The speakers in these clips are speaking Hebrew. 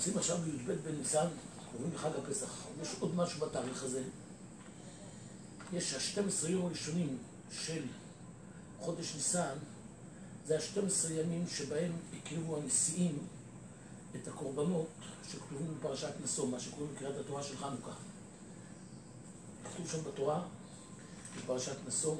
נמצאים עכשיו בי"ב בניסן, קוראים לחג הפסח. יש עוד משהו בתאריך הזה. יש ה-12 יום הראשונים של חודש ניסן, זה ה-12 ימים שבהם הקריבו הנשיאים את הקורבנות שכתובים בפרשת נשוא, מה שקוראים בקריאת התורה של חנוכה. כתוב שם בתורה, בפרשת נשוא,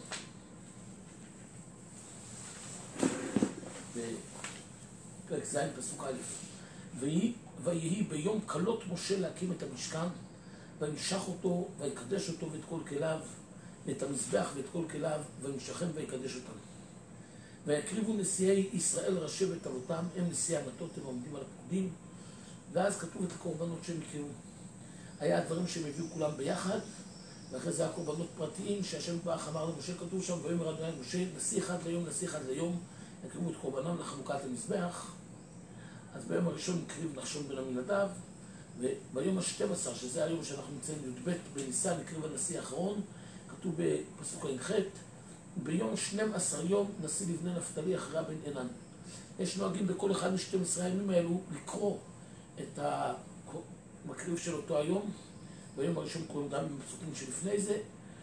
בפרק ז' פסוק א', ויהי ביום כלות משה להקים את המשכן, וימשך אותו ויקדש אותו ואת כל כליו, ואת המזבח ואת כל כליו, וימשכם ויקדש אותם. ויקריבו נשיאי ישראל ראשי בית אבותם, הם נשיאי המטות, הם עומדים על הפקודים, ואז כתוב את הקורבנות שהם יקריבו. היה הדברים שהם הביאו כולם ביחד, ואחרי זה הקורבנות פרטיים שהשם יתברך אמר למשה, כתוב שם, ויאמר אדוני משה, נשיא אחד ליום, נשיא אחד ליום, יקריבו את קורבנם לחנוכת המזבח. אז ביום הראשון הקריב נחשון בן עמינדב, וביום ה-12, שזה היום שאנחנו נמצאים י"ב בניסן, הקריב הנשיא האחרון, כתוב בפסוק ע"ח, ביום 12 יום נשיא לבני נפתלי אחריה בן עינן. יש נוהגים בכל אחד מ-12 הימים האלו לקרוא את המקריב של אותו היום. ביום הראשון קוראים גם בפסוקים שלפני זה,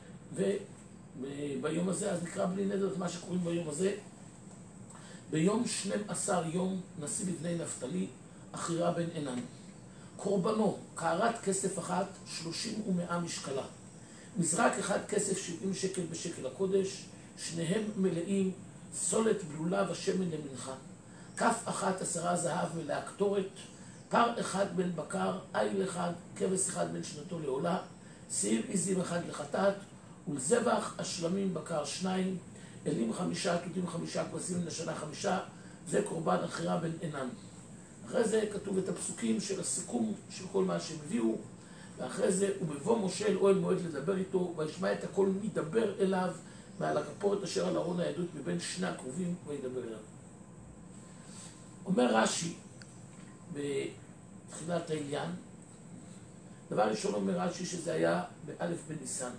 וביום הזה אז נקרא בלי נדר את מה שקוראים ביום הזה. ביום 12 יום נשיא לבני נפתלי אחריה בן עינן. קורבנו, קערת כסף אחת 30 ו100 משקלה, מזרק אחד כסף 70 שקל בשקל הקודש, שניהם מלאים סולת בלולה ושמן למנחה, כף אחת 10 זהב מלאה קטורת, פר אחד בן בקר, איל אחד, כבש אחד בן שנתו לעולה, שעיר עזים אחד לחטאת, ולזבח השלמים בקר 2, אלים 5, תותים 5, כבשים לשנה 5, זה קורבן אחריה בן עינן. אחרי זה כתוב את הפסוקים של הסיכום של כל מה שהם הביאו, ואחרי זה, ובבוא משה אל אוהל מועד לדבר איתו, וישמע את הכל מדבר אליו, מעל הכפורת אשר על ארון העדות מבין שני הקרובים, וידבר אליו. אומר רש"י, בתחילת העניין, דבר ראשון אומר רש"י שזה היה באלף בניסן.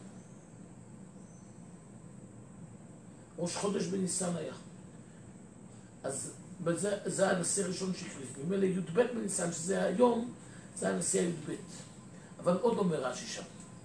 ראש חודש בניסן היה. אז זה הנשיא הראשון שהקריב. ממילא י"ב בניסן, שזה היום, זה הנשיא הי"ב. אבל עוד אומר רש"י שם.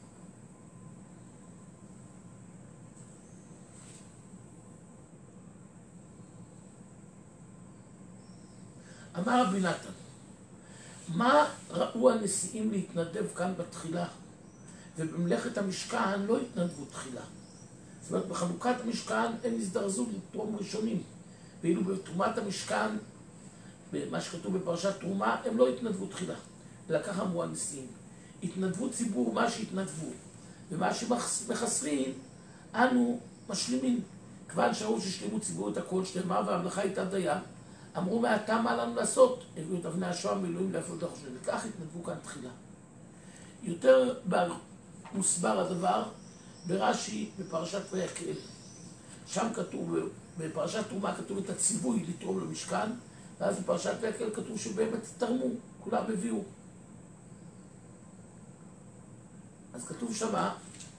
אמר רבי נתן, מה ראו הנשיאים להתנדב כאן בתחילה, ובמלאכת המשכן לא התנדבו תחילה? זאת אומרת, בחנוכת המשכן הם הזדרזו לתרום ראשונים, ואילו בתרומת המשכן, במה שכתוב בפרשת תרומה, הם לא התנדבו תחילה. אלא כך אמרו הנשיאים, התנדבו ציבור מה שהתנדבו, ומה שמחסרים, אנו משלימים. כיוון שראו ששלימו ציבור את הכל שלמה, והמלאכה הייתה דייה, אמרו מעתה מה לנו לעשות, הביאו את אבני השוהם ואלוהים לאפות החושבים, וכך התנדבו כאן תחילה. יותר מוסבר הדבר ברש"י בפרשת ויקהל. שם כתוב, בפרשת תרומה כתוב את הציווי לתרום למשכן, ואז בפרשת ויקהל כתוב שבאמת תרמו, כולם הביאו. אז כתוב שמה,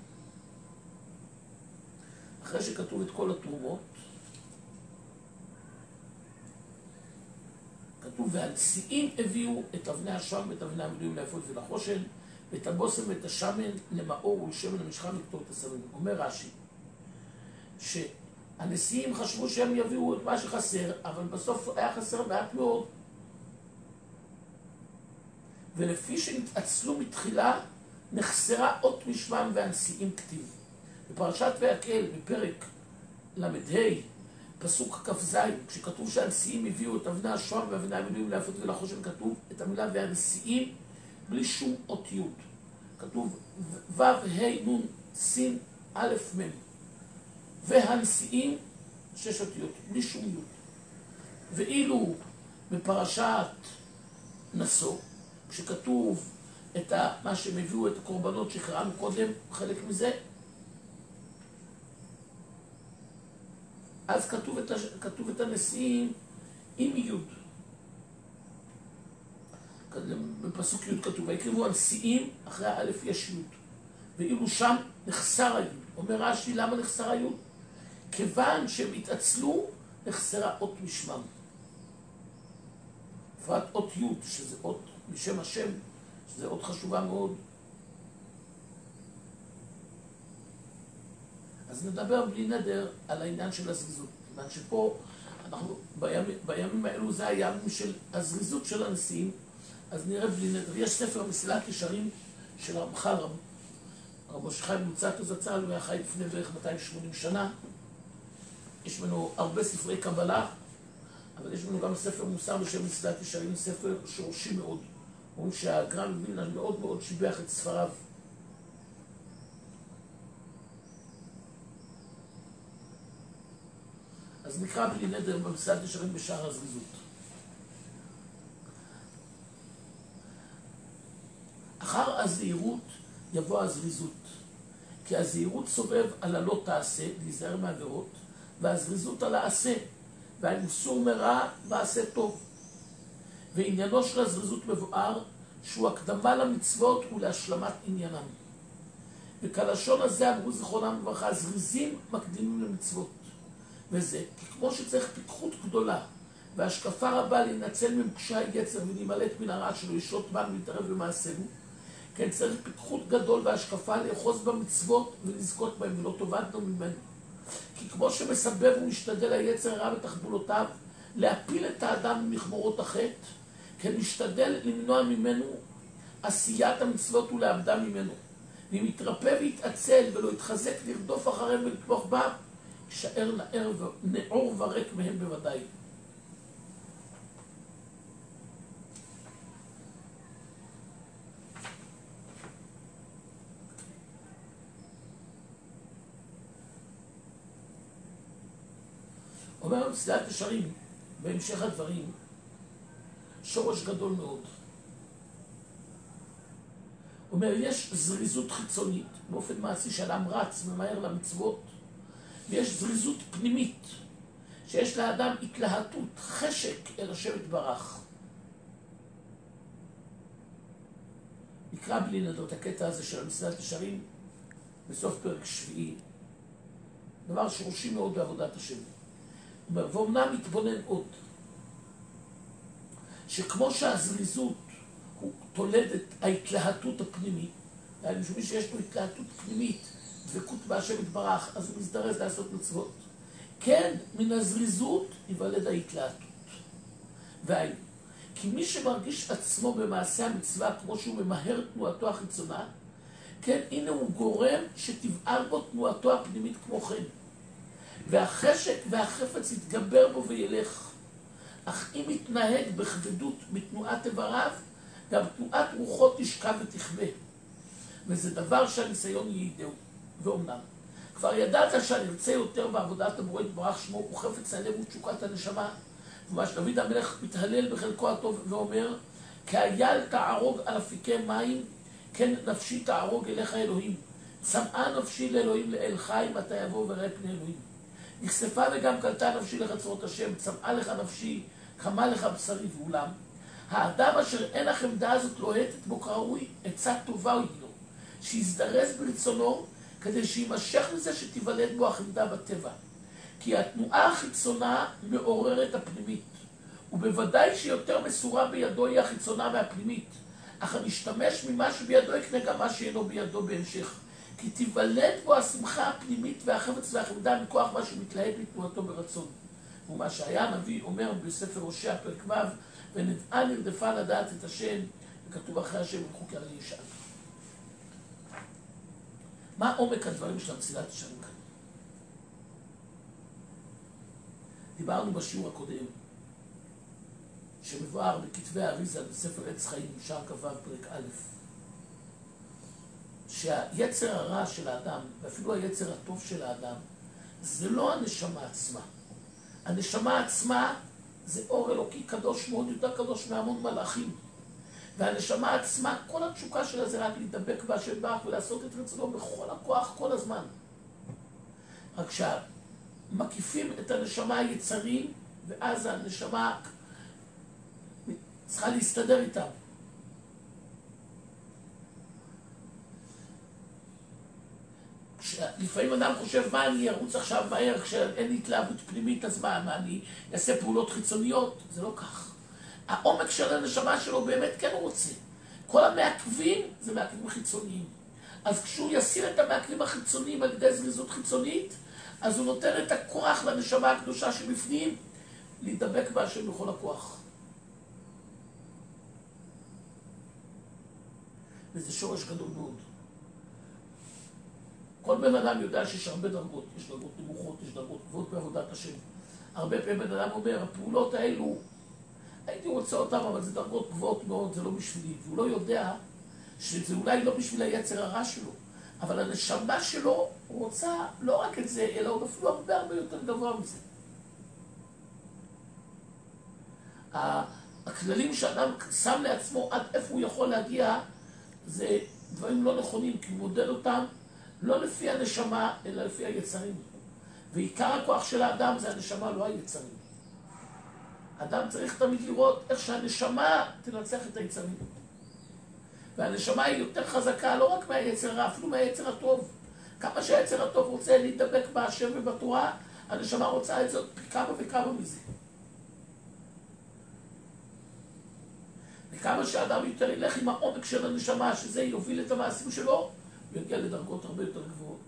אחרי שכתוב את כל התרומות, כתוב, והנשיאים הביאו את אבני השוהם ואת אבני המילואים לאפות ולחושן, ואת הבושם ואת השמן למאור ולשמן למשכן לקטור את הסמים. אומר רש"י, שהנשיאים חשבו שהם יביאו את מה שחסר, אבל בסוף היה חסר מעט מאוד. ולפי שנתעצלו מתחילה, נחסרה אות משמם והנשיאים כתיב. בפרשת ויקהל, בפרק ל"ה, פסוק כ"ז, כשכתוב שהנשיאים הביאו את אבני השוהם ואבני המילואים לאפות ולחושן, כתוב את המילה והנשיאים בלי שום אות י'. כתוב ו' ה' נ' ס' א' מ', והנשיאים 6 אותיות, בלי שום י'. ואילו בפרשת נשוא, כשכתוב את מה שהם הביאו, את הקורבנות שקראנו קודם, חלק מזה, אז כתוב את הנשיאים עם י'. בפסוק י' כתוב, ויקריבו הנשיאים, אחרי האלף יש י'. ואילו שם נחסר הי'. אומר רש"י, למה נחסר הי'? כיוון שהם התעצלו, נחסרה אות משמם. בפרט אות י', שזה אות בשם השם, שזה עוד חשובה מאוד. אז נדבר בלי נדר על העניין של הזריזות. כיוון שפה, בימים האלו זה הימים של הזריזות של הנשיאים, אז נראה בלי נדר. יש ספר מסילת ישרים של רמח"ל, רב משה חיים לוצאטו זצ"ל, הוא היה חי לפני בערך 280 שנה. יש ממנו הרבה ספרי קבלה, אבל יש לנו גם ספר מוסר בשם מסילת ישרים, ספר שורשי מאוד. אומרים שהגר"א מווילנה מאוד מאוד שיבח את ספריו. אז נקרא בלי נדר במסילת ישרים בשער הזריזות. אחר הזהירות יבוא הזריזות, כי הזהירות סובב על הלא תעשה, להיזהר מעבירות, והזריזות על העשה, והאיסור מרע ועשה טוב. ועניינו של הזריזות מבואר שהוא הקדמה למצוות ולהשלמת עניינם. וכלשון הזה אמרו זיכרונם לברכה, זריזים מקדימים למצוות. וזה, כי כמו שצריך פיקחות גדולה והשקפה רבה להינצל ממקשי היצר ולהימלט מן הרע שלו ישלוט בנו ולהתערב במעשינו, כן צריך פיקחות גדול והשקפה לאחוז במצוות ולזכות בהם ולא תאבדנו ממנו. כי כמו שמסבב ומשתדל היצר הרע בתחבולותיו להפיל את האדם ממכמורות החטא, כן משתדל למנוע ממנו עשיית המצוות ולאבדה ממנו. ואם יתרפא ויתעצל ולא יתחזק לרדוף אחריהם ולתמוך בם, יישאר נעור ורק מהם בוודאי. אומר מסילת ישרים, בהמשך הדברים, שורש גדול מאוד. אומר, יש זריזות חיצונית, באופן מעשי שאדם רץ, ממהר למצוות, ויש זריזות פנימית, שיש לאדם התלהטות, חשק אל השם יתברך. נקרא בלי נדר את הקטע הזה של מסילת ישרים, בסוף פרק שביעי. דבר שורשי מאוד בעבודת השם. ואומנם מתבונן עוד, שכמו שהזריזות הוא תולד את ההתלהטות הפנימית, yani שמי שיש לו התלהטות פנימית, דבקות בהשם יתברך, אז הוא מזדרז לעשות מצוות, כן, מן הזריזות ייוולד ההתלהטות. והיינו, כי מי שמרגיש עצמו במעשה המצווה כמו שהוא ממהר תנועתו החיצונה, כן, הנה הוא גורם שתבער בו תנועתו הפנימית כמו כן. והחשק והחפץ יתגבר בו וילך. אך אם יתנהג בכבדות בתנועת איבריו, גם תנועת רוחו תשקע ותכבה. וזה דבר שהניסיון יידעו. ואומנם, כבר ידעת שהנרצה יותר בעבודת הבורא יתברך שמו הוא חפץ הלב ותשוקת הנשמה. ממש דוד המלך מתהלל בחלקו הטוב ואומר, כאייל תערוג על אפיקי מים, כן נפשי תערוג אליך אלוהים. צמאה נפשי לאלוהים לאל חי, מתי יבוא וראה פני אלוהים. נחשפה וגם קלטה נפשי לחצרות השם, צמאה לך נפשי, חמה לך בשרי. ואולם, האדם אשר אין החמדה הזאת לוהטת בו כראוי, עצה טובה היא לו, שיזדרז ברצונו, כדי שימשך לזה שתיוולד בו החמדה בטבע. כי התנועה החיצונה מעוררת הפנימית, ובוודאי שיותר מסורה בידו היא החיצונה מהפנימית, אך המשתמש ממה שבידו יקנה גם מה שאינו בידו בהמשך. כי תיוולד בו השמחה הפנימית והחפץ והחמדה מכוח מה שמתלהט לתנועתו ברצון. ומה שהיה הנביא אומר בספר הושע פרק ו', ונדעה נרדפה לדעת את השם, וכתוב אחרי השם וחוקר לי ישאל. מה עומק הדברים של מסילת ישרים כאן? דיברנו בשיעור הקודם, שמבואר בכתבי האריזה בספר עץ חיים, שער כ"ו פרק א', שהיצר הרע של האדם, ואפילו היצר הטוב של האדם, זה לא הנשמה עצמה. הנשמה עצמה זה אור אלוקי קדוש מאוד, יותר קדוש מהמון מלאכים. והנשמה עצמה, כל התשוקה שלה זה רק להידבק בהשם יתברך ולעשות את רצונו בכל הכוח כל הזמן. רק שמקיפים את הנשמה היצרים, ואז הנשמה צריכה להסתדר איתם. לפעמים אדם חושב, מה אני ארוץ עכשיו מהר כשאין לי התלהבות פנימית, אז מה אני אעשה פעולות חיצוניות? זה לא כך. העומק של הנשמה שלו באמת כן רוצה. כל המעכבים זה מעכבים חיצוניים. אז כשהוא יסיר את המעכבים החיצוניים על ידי זריזות חיצונית, אז הוא נותן את הכוח לנשמה הקדושה שבפנים, להידבק בהשם בכל הכוח. וזה שורש גדול מאוד. כל בן אדם יודע שיש הרבה דרגות, יש דרגות נמוכות, יש דרגות גבוהות בעבודת השם. הרבה פעמים בן אדם אומר, הפעולות האלו, הייתי רוצה אותם, אבל זה דרגות גבוהות מאוד, זה לא בשבילי. והוא לא יודע שזה אולי לא בשביל היצר הרע שלו, אבל הנשמה שלו רוצה לא רק את זה, אלא עוד אפילו הרבה יותר גבוה מזה. הכללים שאדם שם לעצמו עד איפה הוא יכול להגיע, זה דברים לא נכונים, כי הוא מודד אותם לא לפי הנשמה, אלא לפי היצרים. ועיקר הכוח של האדם זה הנשמה, לא היצרים. אדם צריך תמיד לראות איך שהנשמה תנצח את היצרים. והנשמה היא יותר חזקה לא רק מהיצר הרע, אפילו מהיצר הטוב. כמה שהיצר הטוב רוצה להידבק בהשם ובתורה, הנשמה רוצה את זאת פי כמה וכמה מזה. וכמה שאדם יותר ילך עם העומק של הנשמה, שזה יוביל את המעשים שלו, הוא יגיע לדרגות הרבה יותר גבוהות.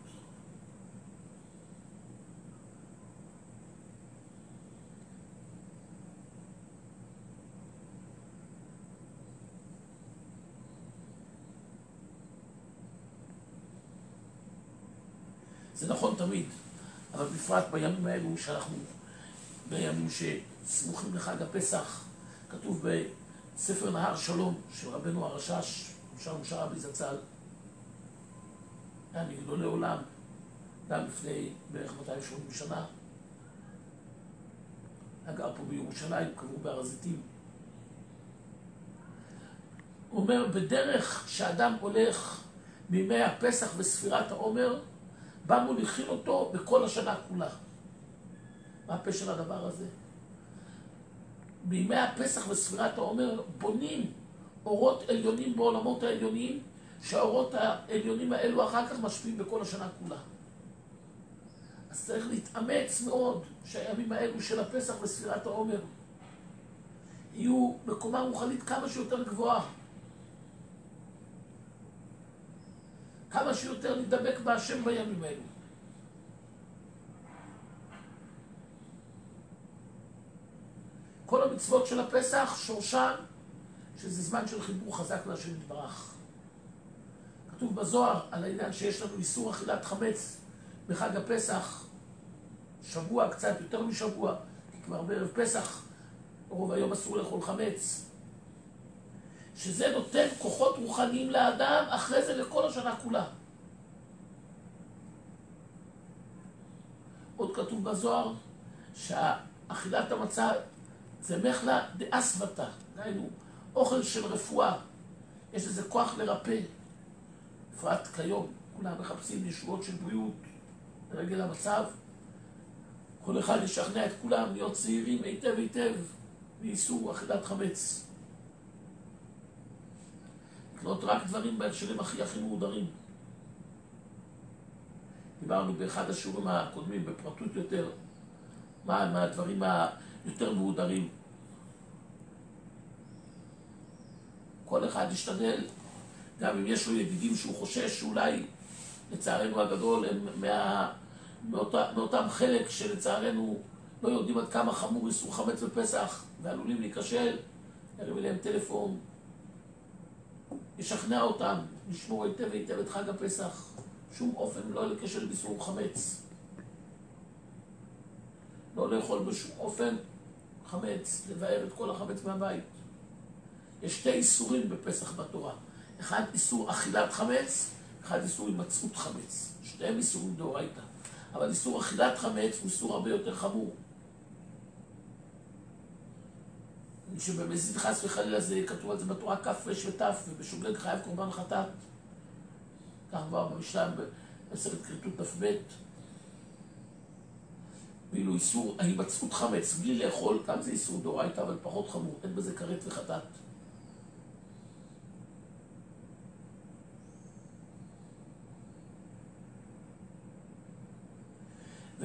זה נכון תמיד, אבל בפרט בימים האלו שאנחנו, בימים שסמוכים לחג הפסח, כתוב בספר נהר שלום של רבנו הרשש, שלום שרעבי זצ"ל, היה מגדולי עולם, גם לפני בערך 280 שנה, הגר פה בירושלים, קבעו בהר הזיתים. הוא אומר, בדרך שאדם הולך מימי הפסח וספירת העומר, בא מוליכים אותו בכל השנה כולה. מה הפשר הדבר הזה? בימי הפסח וספירת העומר בונים אורות עליונים בעולמות העליונים, שהאורות העליונים האלו אחר כך משפיעים בכל השנה כולה. אז צריך להתאמץ מאוד שהימים האלו של הפסח וספירת העומר יהיו בקומה רוחנית כמה שיותר גבוהה. כמה שיותר להידבק בהשם בימים האלו. כל המצוות של הפסח שורשן שזה זמן של חיבור חזק להשם יתברך. כתוב בזוהר על העניין שיש לנו איסור אכילת חמץ בחג הפסח, שבוע, קצת יותר משבוע, כי כבר בערב פסח רוב היום אסור לאכול חמץ. שזה נותן כוחות רוחניים לאדם, אחרי זה לכל השנה כולה. עוד כתוב בזוהר שהאכילת המצה זה מחלה דאסוותא, דהיינו אוכל של רפואה, יש לזה כוח לרפא. בפרט כיום כולם מחפשים ישועות של בריאות לרגל המצב, כל אחד ישכנע את כולם להיות צעירים היטב היטב מאיסור אכילת חמץ. לקנות רק דברים בהקשרים הכי מהודרים. דיברנו באחד השיעורים הקודמים בפרטות יותר, מה הדברים היותר מהודרים. כל אחד ישתדל, גם אם יש לו ידידים שהוא חושש שאולי לצערנו הגדול הם מאותם חלק שלצערנו לא יודעים עד כמה חמור איסור חמץ בפסח ועלולים להיכשל, ירים אליהם טלפון, ישכנע אותם לשמור היטב היטב את חג הפסח, שום אופן לא לקשר באיסור חמץ, לא לאכול בשום אופן חמץ, לבאר את כל החמץ מהבית. יש שתי איסורים בפסח בתורה, אחד איסור אכילת חמץ, אחד איסור הימצאות חמץ, שתיהם איסורים דאורייתא, אבל איסור אכילת חמץ הוא איסור הרבה יותר חמור. שבמזיד חס וחלילה זה כתוב על זה בתורה כף רש ותף, ובשוגג חייב קורבן חטאת. כך כבר במשנה בספר כריתות דף ב'. ואילו איסור ההימצאות חמץ בלי לאכול, כאן זה איסור דאורייתא, אבל פחות חמור, אין בזה כרת וחטאת.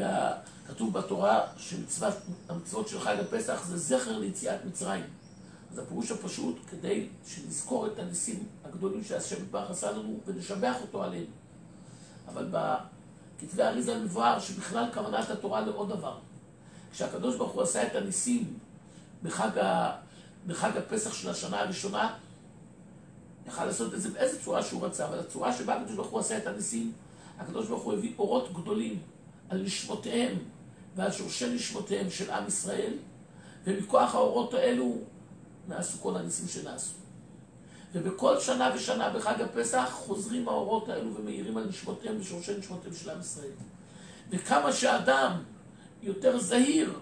וכתוב בתורה שהמצוות של חג הפסח זה זכר ליציאת מצרים. אז הפירוש הפשוט, כדי שנזכור את הניסים הגדולים שהשם יתברך עשה לנו ונשבח אותו עליהם. אבל בכתבי האריזה מבואר שבכלל כוונת התורה לעוד דבר. כשהקדוש ברוך הוא עשה את הניסים בחג הפסח של השנה הראשונה, יכל לעשות את זה באיזה צורה שהוא רצה, אבל הצורה שבה הקדוש ברוך הוא עשה את הניסים, הקדוש ברוך הוא הביא אורות גדולים על נשמותיהם ועל שורשי נשמותיהם של עם ישראל, ומכוח האורות האלו נעשו כל הניסים שנעשו. ובכל שנה ושנה בחג הפסח חוזרים האורות האלו ומאירים על נשמותיהם ושורשי נשמותיהם של עם ישראל. וכמה שאדם יותר זהיר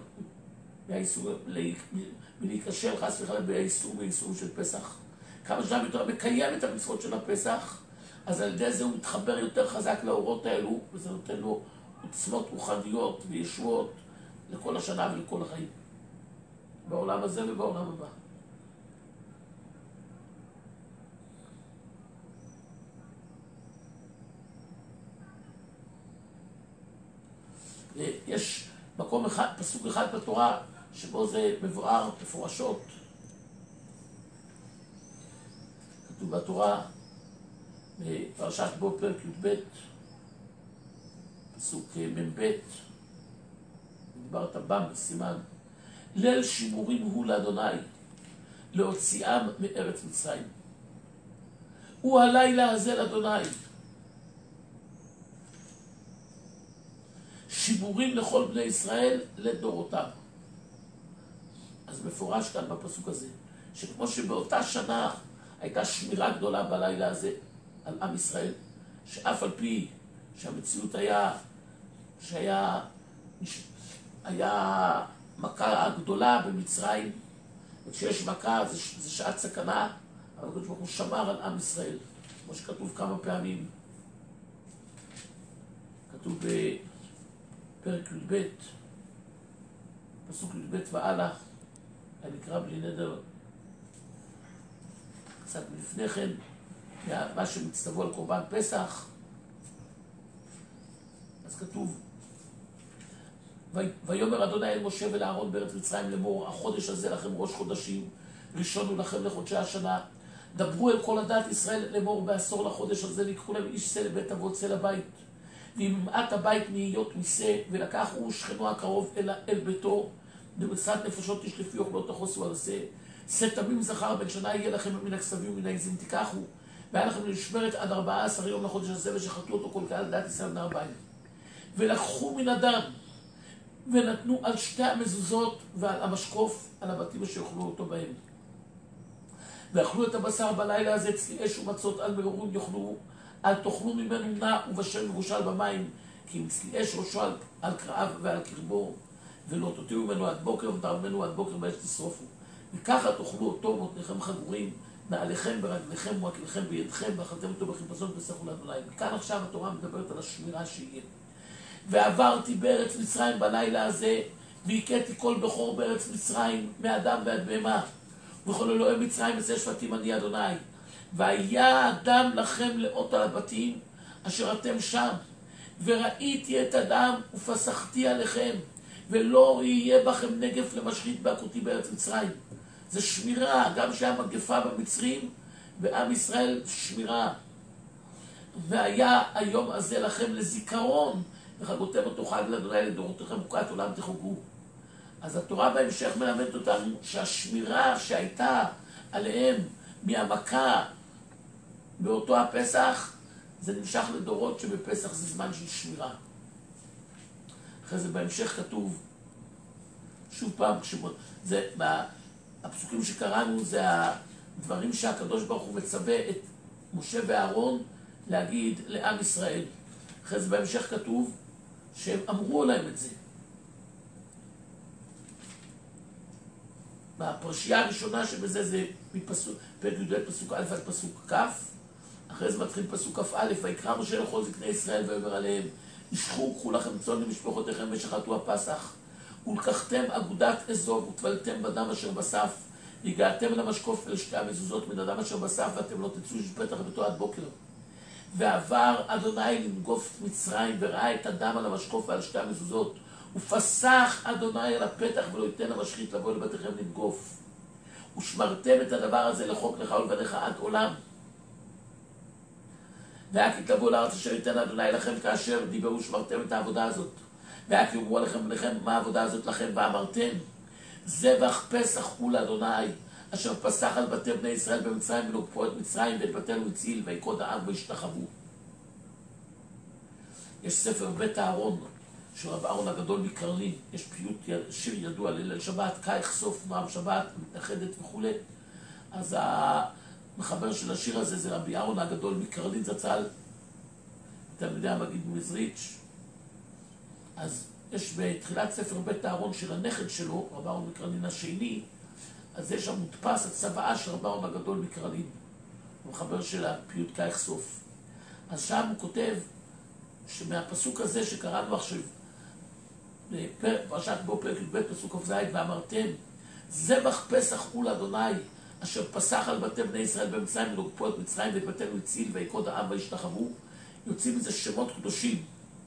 מלהיכשל חס וחלילה באיסורים של פסח, כמה שאדם יותר מקיים את המצוות של הפסח, אז על ידי זה הוא מתחבר יותר חזק לאורות האלו, וזה נותן לו עוצמות רוחניות וישועות לכל השנה ולכל החיים, בעולם הזה ובעולם הבא. יש מקום אחד, פסוק אחד בתורה, שבו זה מבואר מפורשות. כתוב בתורה, בפרשת בו פרק י"ב, פסוק מ"ב, דיברת בם בסימן, ליל שימורים הוא לאדוני, להוציאם מארץ מצרים. הוא הלילה הזה לאדוני. שימורים לכל בני ישראל לדורותם. אז מפורש כאן בפסוק הזה, שכמו שבאותה שנה הייתה שמירה גדולה בלילה הזה על עם ישראל, שאף על פי שהמציאות שהיה מכה גדולה במצרים, וכשיש מכה זה שעת סכנה, אבל הקדוש ברוך הוא שמר על עם ישראל, כמו שכתוב כמה פעמים. כתוב בפרק י"ב, פסוק י"ב והלאה, הנקרא בלי נדר, קצת לפני כן, מה שמצטוו על קורבן פסח, אז כתוב, ויאמר אדוני אל משה ולאהרון בארץ מצרים לאמור, החודש הזה לכם ראש חודשים, ראשון הוא לכם לחודשי השנה, דברו אל כל עדת ישראל לאמור, בעשור לחודש הזה ויקחו להם איש שא לבית אבות שא לבית, וימעט הבית מהיות משא, ולקחו שכנו הקרוב אל ביתו, במשאת נפשות תשלפי אוכלות תחוסו על השא, שא תמים זכר בן שנה יהיה לכם מן הכסבים ומן העזים תיקחו, והיה לכם למשמרת עד 14 יום לחודש הזה, ושחטו אותו כל קהל דעת ישראל בני 40. ולקחו מן הדם ונתנו על שתי המזוזות ועל המשקוף על הבתים שיאכלו אותו בהם. ואכלו את הבשר בלילה הזה צלי אש ומצות על מרורים יאכלו, אל תאכלו ממנו נע ובשל מבושל במים, כי אם צלי אש ראשו על קרעיו ועל קרבו, ולא תוציאו ממנו עד בוקר ותרעו ממנו עד בוקר באש תשרופו. וככה תאכלו אותו מותניכם חגורים, נעליכם ברגליכם ומקלכם בידכם, ואכלתם אותו בחיפזון פסחו לאדוני. וכאן עכשיו התורה מדברת על השמירה שיהיה. ועברתי בארץ מצרים בלילה הזה, והכיתי כל בכור בארץ מצרים, מאדם ועד בהמה. וכל אלוהי מצרים יצא שבטים אני אדוני. והיה הדם לכם לאות על הבתים, אשר אתם שם. וראיתי את הדם ופסחתי עליכם, ולא יהיה בכם נגף למשחית בהכותי בארץ מצרים. זה שמירה, גם שהיה מגפה במצרים, ועם ישראל שמירה. והיה היום הזה לכם לזיכרון, וחגותם אותו חג לאדוני לדורותיכם וקעת עולם תחוגו. אז התורה בהמשך מלמדת אותנו שהשמירה שהייתה עליהם מהמכה באותו הפסח, זה נמשך לדורות שבפסח זה זמן של שמירה. אחרי זה בהמשך כתוב, שוב פעם, זה, הפסוקים שקראנו זה הדברים שהקדוש ברוך הוא מצווה את משה ואהרון להגיד לעם ישראל. אחרי זה בהמשך כתוב שהם אמרו להם את זה. בפרשייה הראשונה שבזה זה פרק י"ד פסוק א' עד פסוק כ', אחרי זה מתחיל פסוק כ"א, ויקרא משה לכל זקני ישראל ויאמר עליהם, ישחו קחו לכם צאן למשפחותיכם ושחטו הפסח, ולקחתם אגודת אזוב וטבלתם בדם אשר בסף, והגעתם למשקוף אל שתי המזוזות מן הדם אשר בסף, ואתם לא תצאו איש פתח ביתו עד בוקר. ועבר אדוני לנגוף מצרים, וראה את הדם על המשקוף ועל שתי המזוזות, ופסח אדוני על הפתח ולא ייתן למשחית לבוא לבתיכם לנגוף. ושמרתם את הדבר הזה לחוק לך ולבניך עד עולם. והיה כי תבואו לארץ אשר ייתן אדוני לכם כאשר דיברו ושמרתם את העבודה הזאת. והיה כי יאמרו עליכם בניכם מה העבודה הזאת לכם ואמרתם זבח פסח הוא לאדוני אשר פסח על בתי בני ישראל במצרים ולקחו את מצרים ואת בתינו הציל ויקוד העם וישתחוו. יש ספר בית אהרון של רב אהרון הגדול מקרלין, יש פיוט שיר ידוע ליל שבת, קייך סוף נועם שבת, מתאחדת וכו'. אז המחבר של השיר הזה זה רבי אהרון הגדול מקרלין זצ"ל, תלמידי המגיד מזריץ'. אז יש בתחילת ספר בית אהרון של הנכד שלו, רב אהרון מקרלין השני, אז יש שם מודפס הצוואה של רב אהרון הגדול מקרלין, המחבר של הפיוט קייך סוף. אז שם הוא כותב שמהפסוק הזה שקראנו עכשיו, פרשת בו פרק י"ב פסוק כ"ז, ואמרתם זבח פסח הוא לאדוני אשר פסח על בתי בני ישראל במצרים ולקחו את מצרים ואת בתינו הציל ויקוד העם וישתחוו. יוצאים מזה שמות קדושים.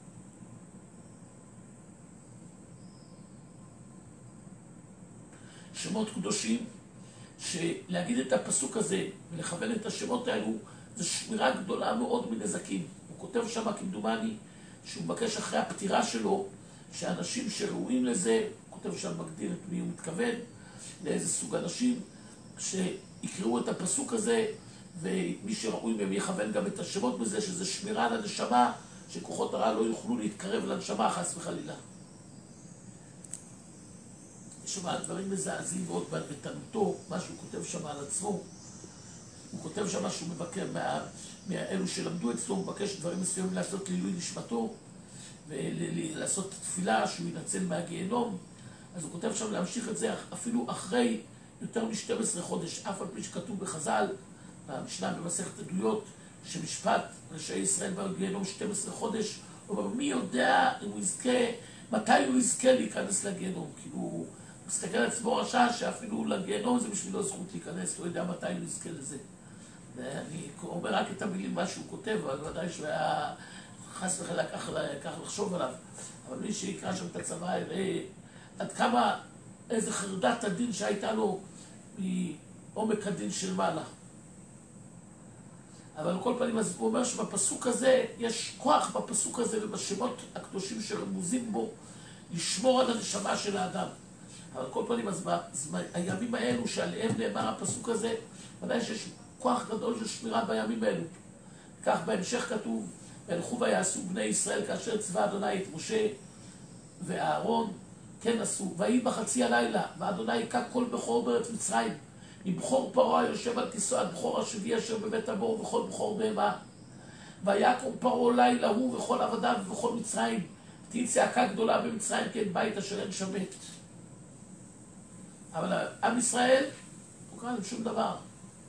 שמות קדושים, שלהגיד את הפסוק הזה ולכוון את השמות האלו זה שמירה גדולה מאוד מנזקים. הוא כותב שם כמדומני שהוא מבקש אחרי הפטירה שלו שאנשים שראויים לזה, הוא כותב שם מגדיר את מי הוא מתכוון, לאיזה סוג אנשים שיקראו את הפסוק הזה, ומי שראוי מהם יכוון גם את השמות בזה, שזה שמירה על הנשמה, שכוחות הרע לא יוכלו להתקרב לנשמה חס וחלילה. יש שם דברים מזעזעים מאוד בתנותו, מה שהוא כותב שם על עצמו. הוא כותב שם שהוא מבקר מאלו שלמדו אצלו, הוא מבקש דברים מסוימים לעשות לעילוי נשמתו, ולעשות תפילה שהוא ינצל מהגיהנום. אז הוא כותב שם להמשיך את זה אפילו אחרי יותר מ-12 חודש, אף על פי שכתוב בחז"ל, במשנה במסכת עדויות, שמשפט רשעי ישראל בגיהנום 12 חודש, הוא אומר, מי יודע אם הוא יזכה, מתי הוא יזכה להיכנס לגיהנום? כאילו הוא מסתכל על עצמו רשע שאפילו לגיהנום זה בשבילו זכות להיכנס, לא יודע מתי הוא יזכה לזה. אני אומר רק את המילים מה שהוא כותב, אבל ודאי שהוא היה חס וחלילה כך לחשוב עליו. אבל מי שיקרא שם את הצבא יראה עד כמה, איזה חרדת הדין שהייתה לו מעומק הדין של מעלה. אבל על כל פנים, אז הוא אומר שבפסוק הזה, יש כוח בפסוק הזה ובשמות הקדושים שרמוזים בו, לשמור על הנשמה של האדם. אבל על כל פנים, אז הימים האלו שעליהם נאמר הפסוק הזה, ודאי שיש כוח גדול של שמירה בימים האלו. כך בהמשך כתוב, והלכו ויעשו בני ישראל כאשר צבא אדוני את משה ואהרון, כן עשו, ויהי בחצי הלילה, ואדוני היכה כל בכור בארץ מצרים, מבכור פרעה היושב על כיסאו עד בכור השביעי אשר בבית הבור וכל בכור בהמה. ויקום פרעה לילה הוא וכל עבדיו ובכל מצרים, תהי צעקה גדולה במצרים כי אין בית אשר אין שבת. אבל עם ישראל, לא קרא להם שום דבר.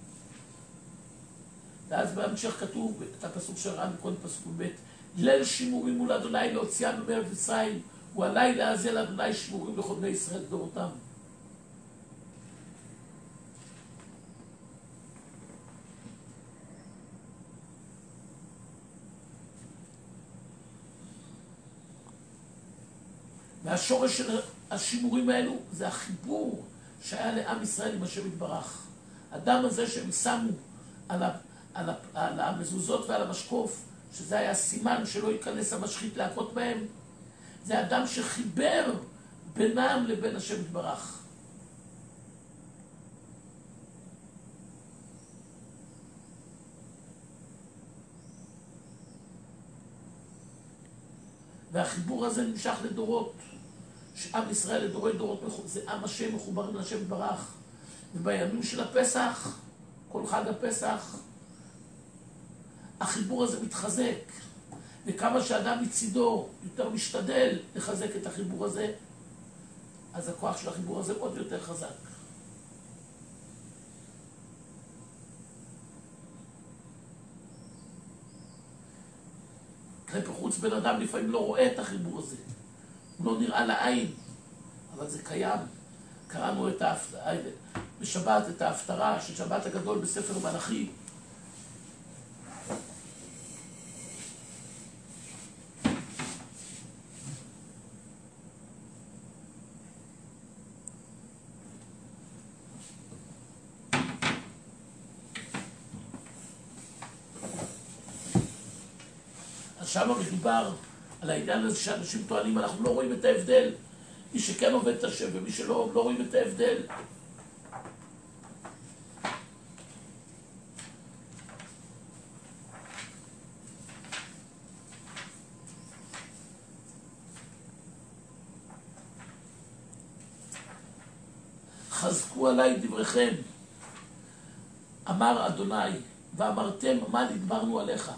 ואז בהמשך כתוב, את הפסוק שראינו קודם פסוק ב', ליל שימורים מול אדוני להוציאנו מארץ מצרים, והלילה הזה לאדוני שימורים לכל בני ישראל דורותם. והשורש של השימורים האלו זה החיבור שהיה לעם ישראל עם השם יתברך. הדם הזה שהם שמו על המזוזות ועל המשקוף, שזה היה סימן שלא ייכנס המשחית להכות בהם, זה אדם שחיבר בינם לבין השם יתברך. והחיבור הזה נמשך לדורות, שעם ישראל לדורי דורות, זה עם השם מחוברים לשם יתברך. ובימים של הפסח, כל חג הפסח, החיבור הזה מתחזק, וכמה שאדם מצידו יותר משתדל לחזק את החיבור הזה, אז הכוח של החיבור הזה עוד יותר חזק. כלפי חוץ בן אדם לפעמים לא רואה את החיבור הזה, הוא לא נראה לעין, אבל זה קיים. קראנו בשבת את ההפטרה של שבת הגדול בספר מלאכי, אז שם מדובר על העניין הזה שאנשים טוענים, אנחנו לא רואים את ההבדל. מי שכן עובד את השם ומי שלא, לא רואים את ההבדל. חזקו עליי דבריכם, אמר אדוני, ואמרתם מה נדברנו עליך.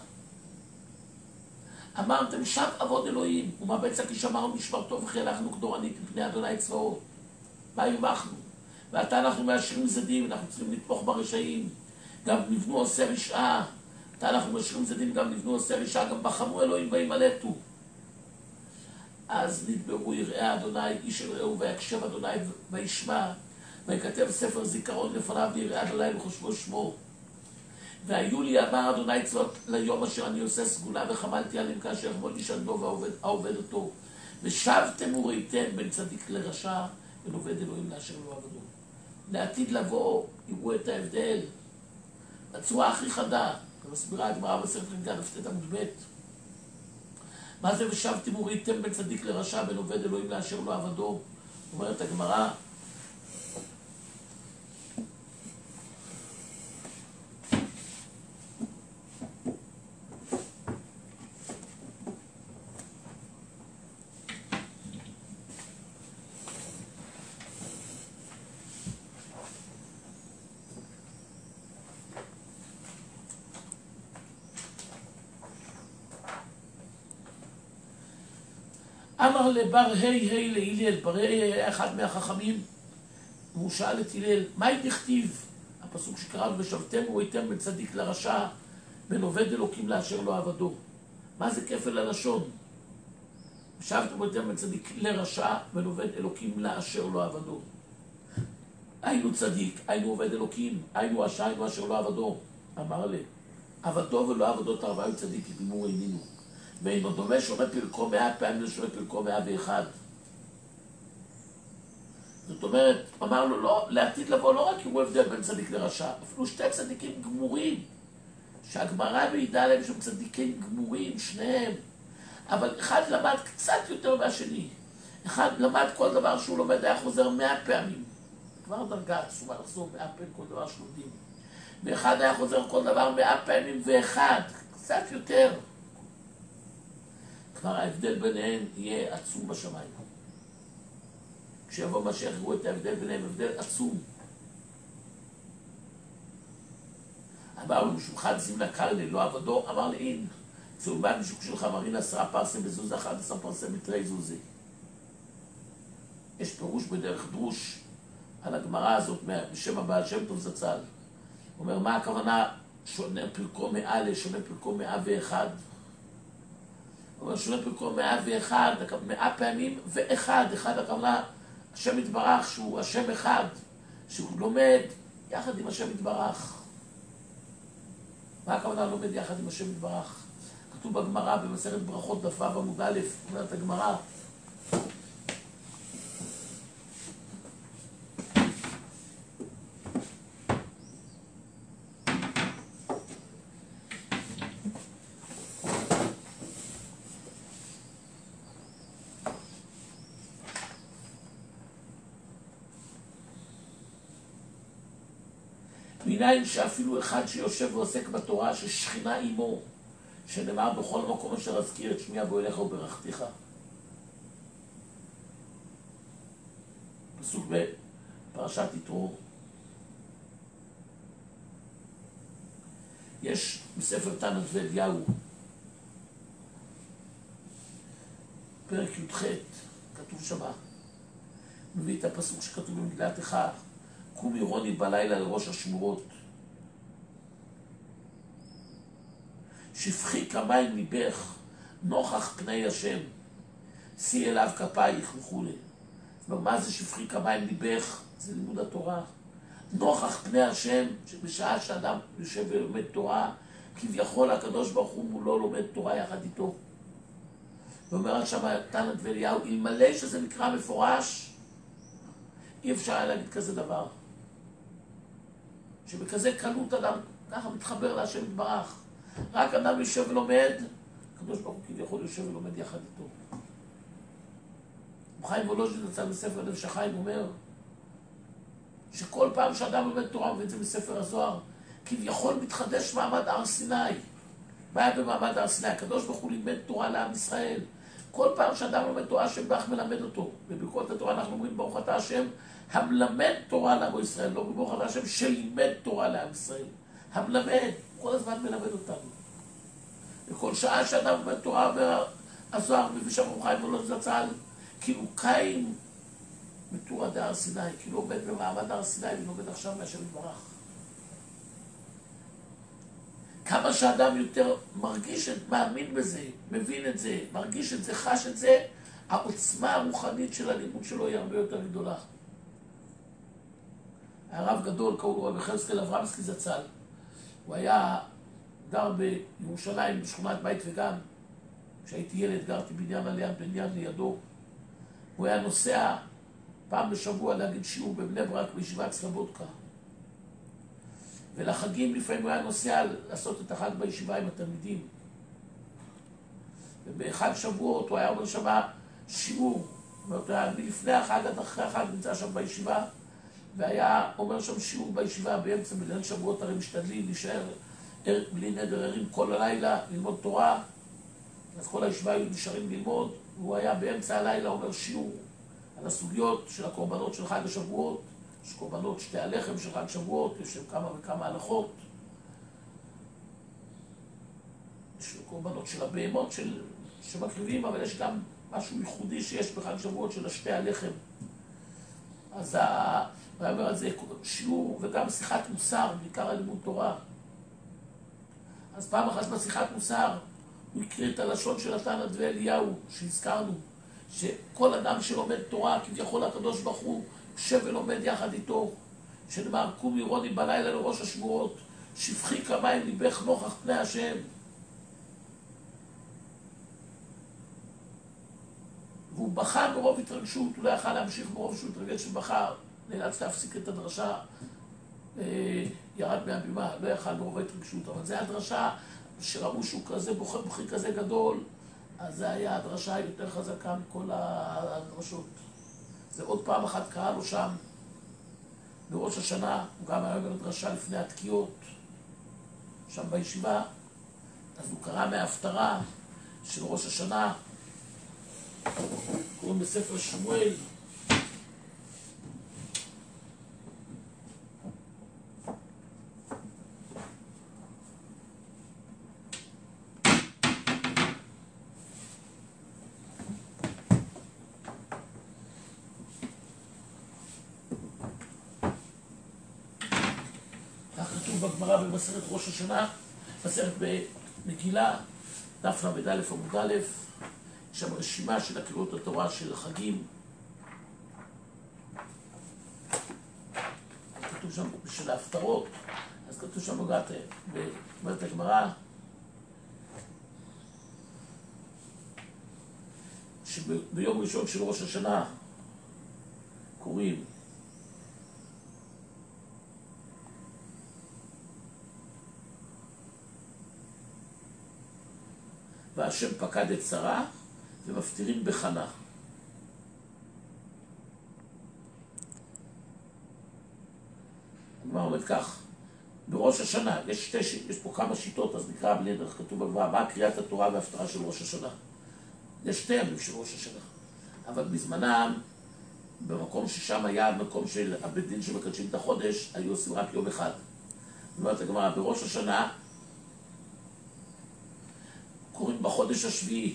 אמרתם שב עבוד אלוהים, ומה בצע כי שמרנו משמרתו וחילקנו כדורנית מפני אדוני צבאות. מה הרווחנו? ועתה אנחנו מאשרים זדים, אנחנו צריכים לתמוך ברשעים. גם נבנו עושה רשעה. עתה אנחנו מאשרים זדים, גם נבנו עושה רשעה, גם בחמו אלוהים וימלטו. אז נדברו יראה אדוני איש אל רעהו, ויקשב אדוני וישמע, ויכתב ספר זיכרון לפניו ויראה אדוני וחושבו שמו. והיו לי אמר אדוני צבאות ליום אשר אני עושה סגולה וחמלתי עליהם כאשר יחמול איש על דוב העובד אותו. ושבתם וראיתם בין צדיק לרשע בין עובד אלוהים לאשר לא עבדו. לעתיד לבוא יראו את ההבדל בצורה הכי חדה. ומסבירה הגמרא בספר חנגה דף ט עמוד ב'. מה זה ושבתם וראיתם בין צדיק לרשע בין עובד אלוהים לאשר לא עבדו? אומרת הגמרא, אמר לבר ה' להילל, בר ה' היה אחד מהחכמים, והוא שאל את הלל, מהי דכתיב? הפסוק שקראנו, ושבתם וראיתם בין צדיק לרשע, בין עובד אלוקים לאשר לא עבדו. מה זה כפל הלשון? ושבתם וראיתם בין צדיק לרשע, בין עובד אלוקים לאשר לא עבדו. היינו צדיק, היינו עובד אלוקים, היינו רשע, היינו אשר לא עבדו. אמר לי, עבדו ולא עבדות ארבעה היו צדיק, ידמו האמינו. ואינו דומה שונה פרקו 100 פעמים לשונה פרקו 101. זאת אומרת, אמר לו, לא, לעתיד לבוא לא רק יראו הבדל בין צדיק לרשע, אפילו שתי צדיקים גמורים, שהגמרא מעידה עליהם שהם צדיקים גמורים, שניהם, אבל אחד למד קצת יותר מהשני. אחד למד כל דבר שהוא לומד היה חוזר 100 פעמים. כבר דרגה עצומה לחזור 100 פעמים כל דבר שלומדים. ואחד היה חוזר כל דבר 100 פעמים, ואחד, קצת יותר. כבר ההבדל ביניהם יהיה עצום בשמיים. כשיבוא משיח יראו את ההבדל ביניהם, הבדל עצום. אמר לו, משולחן זימנה קרני, לא עבדו, אמר לי, אין, צהובה משוק שלך מרין 10 פרסם בזוזה, 11 פרסם בתרי זוזי. יש פירוש בדרך דרוש על הגמרא הזאת, בשם הבעל שם טוב זצ"ל. הוא אומר, מה הכוונה שונה פרקו 100 לשונה פרקו 101? הוא אומר, שונה פרקו 101, 100 פעמים ואחד, אחד הכוונה, השם יתברך, שהוא השם אחד, שהוא לומד יחד עם השם יתברך. מה הכוונה לומד יחד עם השם יתברך? כתוב בגמרא, במסכת ברכות דף ו' עמוד א', אומרת הגמרא, מנין שאפילו אחד שיושב ועוסק בתורה ששכינה עמו, שנאמר בכל מקום אשר אזכיר את שמי אבוא אליך וברכתיך. פסוק בפרשת יתרו. יש בספר תנת ואליהו, פרק י"ח, כתוב שמה, מביא את הפסוק שכתוב במגילת איכה, קומי רוני בלילה לראש השמורות. שפכי כמים ליבך, נוכח פני השם, שיא אליו כפייך וכו'. זאת אומרת, מה זה שפכי כמים ליבך? זה לימוד התורה. נוכח פני השם, שבשעה שאדם יושב ולומד תורה, כביכול הקדוש ברוך הוא מולו לומד תורה יחד איתו. ואומר על שם תנת ואליהו, אלמלא שזה מקרא מפורש, אי אפשר היה להגיד כזה דבר. שבכזה קלות אדם ככה מתחבר להשם יתברך. רק אדם יושב ולומד, הקדוש ברוך הוא כביכול יושב ולומד יחד איתו. חיים וולוז'ין יצא בספר נפש החיים אומר שכל פעם שאדם לומד תורה ואת זה בספר הזוהר, כביכול מתחדש מעמד הר סיני. מה היה במעמד הר סיני? הקדוש ברוך הוא לימד תורה לעם ישראל. כל פעם שאדם לומד תורה, השם ברך מלמד אותו. בברכות התורה אנחנו אומרים ברוך אתה השם המלמד תורה לעם ישראל, לא ברוך אתה השם שלימד תורה לעם ישראל. המלמד, כל הזמן מלמד אותנו. וכל שעה שאדם לומד תורה והזוהר מביא שם חיים וולוז'ין זצ"ל, כאילו קין בתורה בהר סיני, כאילו עומד במעמד הר סיני ולומד עכשיו מהשם יתברך. כמה שאדם יותר מרגיש, מאמין בזה, מבין את זה, מרגיש את זה, חש את זה, העוצמה הרוחנית של הלימוד שלו היא הרבה יותר גדולה. הרב גדול, קראו לו רבי יחזקאל אברמסקי זצ"ל. הוא היה גר בירושלים בשכונת בית וגן. כשהייתי ילד גרתי בניין לידו. הוא היה נוסע פעם בשבוע להגיד שיעור בבני ברק בישיבת סלבודקה. ולחגים לפעמים הוא היה נוסע לעשות את החג בישיבה עם התלמידים. ובאחד שבועות הוא היה אומר שמה שיעור. זאת אומרת, מלפני החג עד אחרי החג נמצא שם בישיבה, והיה אומר שם שיעור בישיבה באמצע בליל שבועות, הרי משתדלים להישאר בלי נדר ערים כל הלילה, ללמוד תורה. אז כל הישיבה היו נשארים ללמוד, והוא היה באמצע הלילה אומר שיעור על הסוגיות של הקורבנות של חג השבועות, יש קורבנות שתי הלחם של חג שבועות, יש כמה וכמה הלכות, יש קורבנות של הבהמות שמקריבים, אבל יש גם משהו ייחודי שיש בחג שבועות של שתי הלחם. אז הוא אומר על זה שיעור וגם שיחת מוסר, בעיקר על לימוד תורה. אז פעם אחת בשיחת מוסר הוא הקריא את הלשון של התנא דבי אליהו שהזכרנו, שכל אדם שלומד תורה, כביכול הקדוש ברוך הוא יושב ולומד יחד איתו, שנאמר קומי רוני בלילה לראש השבועות, שפכי כמים ליבך נוכח פני השם. והוא בכה ברוב התרגשות, הוא לא יכל להמשיך ברוב שהוא התרגש ובכה, נאלץ להפסיק את הדרשה, ירד מהבימה, לא יכל ברוב ההתרגשות, אבל זה הדרשה שראו שהוא כזה בוכי כזה גדול, אז זה היה הדרשה יותר חזקה מכל הדרשות. זה עוד פעם אחת קרא לו שם, בראש השנה, הוא גם היה בדרשה לפני התקיעות, שם בישיבה, אז הוא קרא מההפטרה של ראש השנה, קוראים בספר שמואל, בגמרא במסכת ראש השנה, מסכת במגילה, דף ל"א עמוד א', יש שם רשימה של הקריאות התורה של החגים. כתוב שם של ההפטרות, אז כתוב שם אומרת הגמרא, שביום ראשון של ראש השנה קוראים והשם פקד את שרה ומפטירים בחנה. הגמרא אומרת כך, בראש השנה, יש פה כמה שיטות, אז נקרא בלי דרך כתוב בגמרא, מה קריאת התורה וההפטרה של ראש השנה? יש שתי ימים של ראש השנה, אבל בזמנם, במקום ששם היה המקום של הבית דין שמקדשים את החודש, היו עושים רק יום אחד. אומרת הגמרא, בראש השנה, קוראים בחודש השביעי.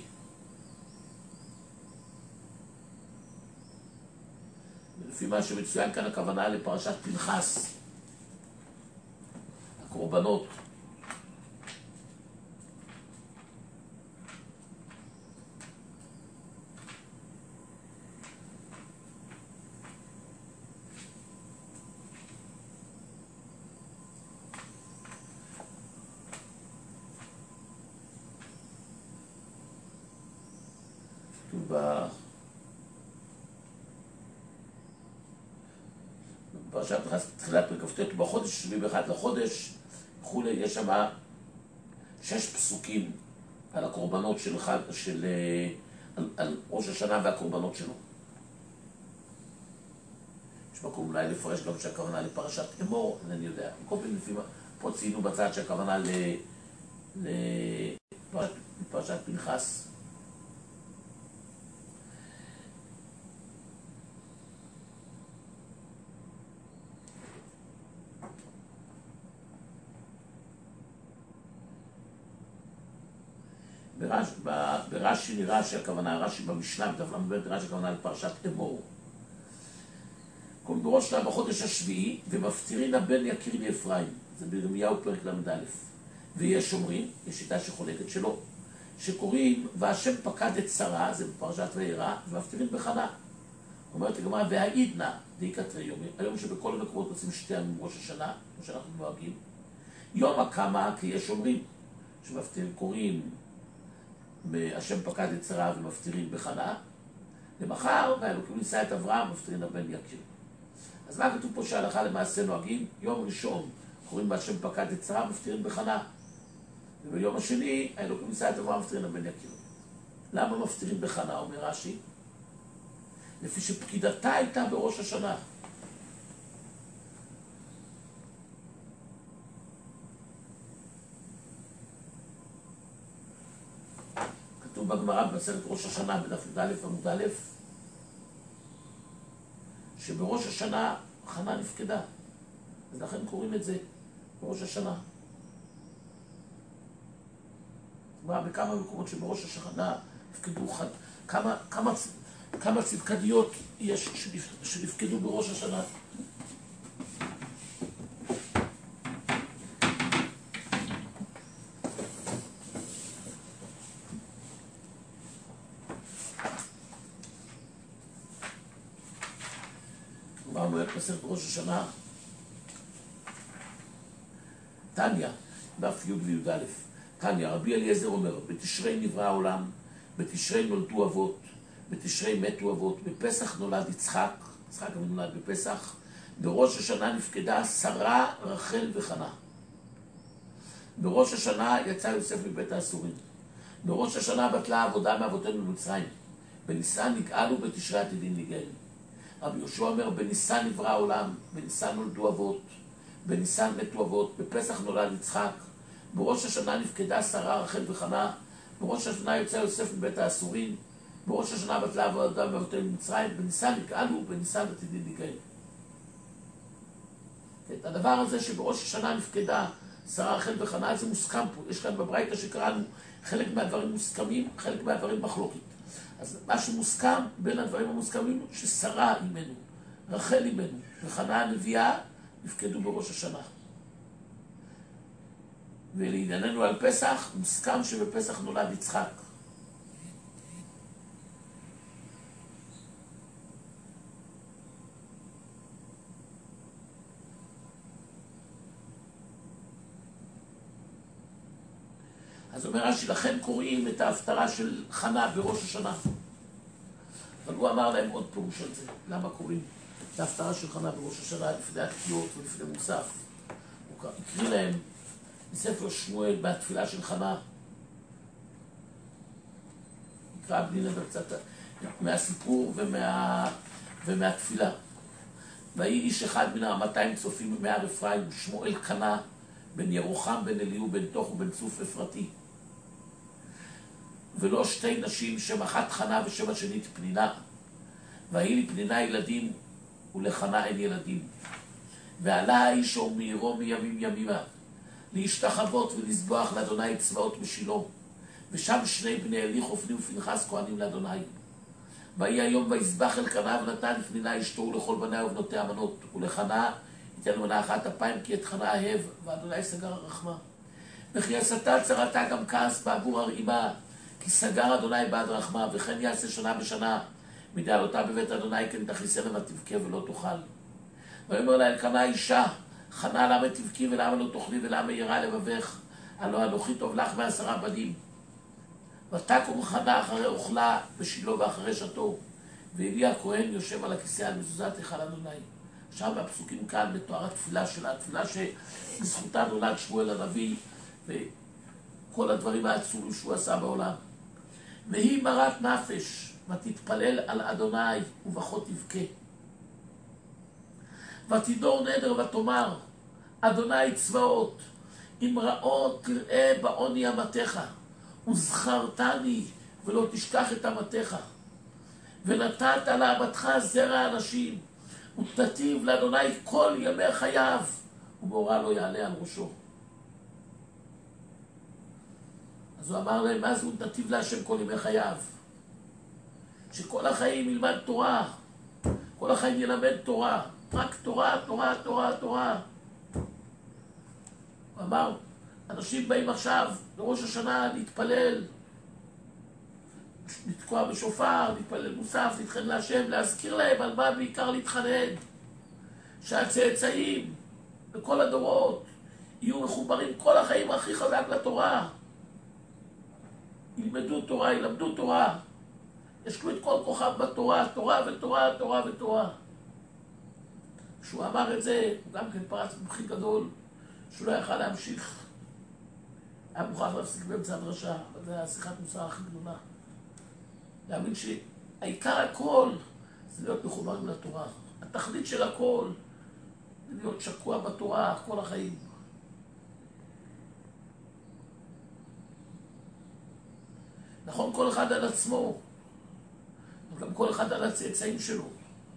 ולפי מה שמצוין כאן הכוונה לפרשת פנחס, הקורבנות. בפרשת תחילת פרק כ"ט בחודש 71 לחודש וכולי, יש שם 6 פסוקים על הקורבנות על ראש השנה והקורבנות שלו. יש מקום אולי לפרש גם שהכוונה לפרשת אמור, אני יודע. כל פעם לפעמים פה ציינו בצד שהכוונה לפרשת פנחס. ברש"י נראה שהכוונה, רש"י במשנה, בדף ל"ב נראה שהכוונה לפרשת אמור. בראש שנה בחודש השביעי, ומפטירין הבן יקיר לאפרים, זה בירמיהו פרק ל"א. ויש אומרים, יש שיטה שחולקת שלו, שקוראים, והשם פקד את שרה, זה בפרשת וירא, ומפטירין בחנה. אומרת הגמרא, והעידנא דאיקטרי, היום שבכל המקומות עושים 2 ימים ראש השנה, כמו שאנחנו נוהגים, יום הקמה, כי יש אומרים, שמפטירים קוראים, השם פקד את שרה ומפטירים בחנה, למחר, והאלוקים נישא את אברהם, מפטירין הבן יקיר. אז מה כתוב פה שההלכה למעשה נוהגים? יום ראשון קוראים בהשם פקד את שרה, מפטירין בחנה. וביום השני, האלוקים נישא את אברהם, מפטירין הבן יקיר. למה מפטירין בחנה, אומר רש"י? לפי שפקידתה הייתה בראש השנה. כתוב בגמרא במסכת ראש השנה בדף י"א עמוד א', שבראש השנה חנה נפקדה, אז לכן קוראים את זה בראש השנה. בכמה מקומות שבראש השנה נפקדו כמה צדקניות יש שנפקדו בראש השנה. מסכת ראש השנה, תניא, דף י' וי"א, תניא, רבי אליעזר אומר, בתשרי נברא העולם, בתשרי נולדו אבות, בתשרי מתו אבות, בפסח נולד יצחק, יצחק נולד בפסח, בראש השנה נפקדה שרה, רחל וחנה. בראש השנה יצא יוסף מבית האסורים. בראש השנה בטלה העבודה מאבותינו במצרים. בניסן נגאלו, בתשרי עתידין נגאל. רבי יהושע אומר, בניסן נברא העולם, בניסן נולדו אבות, בניסן מתו אבות, בפסח נולד יצחק, בראש השנה נפקדה שרה, רחל וחנה, בראש השנה יוצא יוסף מבית האסורים, בראש השנה בטלה העבודה מאבותינו במצרים, בניסן נגאלו, בניסן עתידין נגאל. הדבר הזה שבראש השנה נפקדה שרה, רחל וחנה, זה מוסכם פה. יש כאן בברייתא שקראנו חלק מהדברים מוסכמים, חלק מהדברים מחלוקת. אז מה שמוסכם בין הדברים המוסכמים הוא ששרה אימנו, רחל אימנו וחנה הנביאה נפקדו בראש השנה. ולענייננו על פסח, מוסכם שבפסח נולד יצחק. אז אומר רש"י, לכן קוראים את ההפטרה של חנה בראש השנה. אבל הוא אמר להם עוד פירוש על זה. למה קוראים את ההפטרה של חנה בראש השנה לפני התקיעות ולפני מוסף? הוא הקריא להם מספר שמואל בתפילה של חנה. נקרא בלי נדר קצת מהסיפור ומהתפילה. ויהי איש אחד מן 200 צופים מהר אפרים, שמואל קנה, בן ירוחם, בן אליהו, בן תוך ובן צוף אפרתי. ולא 2 נשים, שם אחת חנה ושם השנית פנינה. והיא לפנינה ילדים ולחנה אין ילדים. ועלה האיש ומעירו מימים ימימה, להשתחוות ולזבוח לאדוני צבאות בשילה. ושם 2 בני אלי חופני ופנחס כהנים לאדוני. ויהי היום ויזבח אלקנה ונתן לפנינה אשתו ולכל בניה ובנותיה מנות, ולחנה ייתן מנה אחת אפיים, כי את חנה אהב, ואדוני סגר הרחמה. וכי עשתה צרתה גם כעס בעבור הרעימה, כי סגר אדוני בעד רחמה, וכן יעשה שנה בשנה, מדעלותה בבית אדוני כן תכניסנה ותבכה ולא תאכל. ויאמר לה אלקנה אישה, חנה למה תבכי ולמה לא תאכלי ולמה ירא לבבך, הלא אנוכי טוב לך ו10 בנים. ותקום חנה אחרי אוכלה בשילה ואחרי שתו, ואלי הכהן יושב על הכיסא על מזוזת היכל אדוני. עכשיו הפסוקים כאן מתואר התפילה שלה, התפילה שבזכותה נולד שמואל הנביא, כל הדברים העצומים שהוא עשה בעולם. והיא מרת נפש, ותתפלל על אדוני ובכה תבכה. ותדור נדר ותאמר, אדוני צבאות, אם רעות תראה בעוני אמתך, וזכרתני ולא תשכח את אמתך. ונתת לאמתך זרע אנשים, ותתיב לאדוני כל ימי חייו, ומאורע לא יעלה על ראשו. אז הוא אמר להם, מה זה נתיב להשם כל ימי חייו? שכל החיים ילמד תורה, כל החיים ילמד תורה, רק תורה, תורה, תורה, תורה. הוא אמר, אנשים באים עכשיו לראש השנה להתפלל, לתקוע בשופר, להתפלל מוסף, להתחנן להשם, להזכיר להם על מה בעיקר להתחנן. שהצאצאים בכל הדורות יהיו מחוברים כל החיים הכי חזק לתורה. ילמדו תורה, ילמדו תורה. ישקו את כל כוחם בתורה, תורה ותורה, תורה ותורה. כשהוא אמר את זה, הוא גם כן פרץ במחי גדול, שהוא לא יכל להמשיך. היה מוכרח להפסיק באמצע הדרשה, אבל זו הייתה שיחת מוסר הכי גדולה. להאמין שהעיקר הכל זה להיות מחוברים לתורה. התכלית של הכל זה להיות שקוע בתורה כל החיים. נכון, כל אחד על עצמו, אבל גם כל אחד על הצאצאים שלו.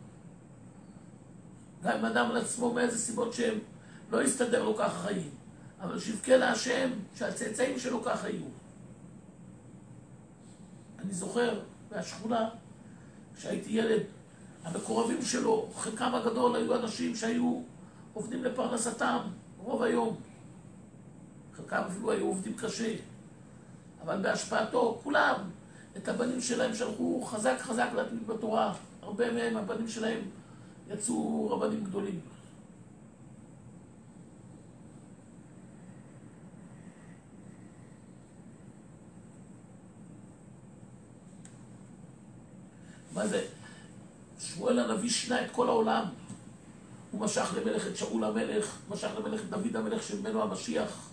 גם אם אדם על עצמו מאיזה סיבות שהם לא יסתדר לו ככה חיים, אבל שיבכה להשם שהצאצאים שלו ככה יהיו. אני זוכר מהשכונה, כשהייתי ילד, המקורבים שלו, חלקם הגדול היו אנשים שהיו עובדים לפרנסתם רוב היום. חלקם אפילו היו עובדים קשה. אבל בהשפעתו, כולם, את הבנים שלהם שלחו חזק חזק להתמיד בתורה. הרבה מהם, הבנים שלהם, יצאו רבנים גדולים. מה זה? שמואל הנביא שינה את כל העולם. הוא משך למלך את שאול המלך, משך למלך את דוד המלך שממנו המשיח.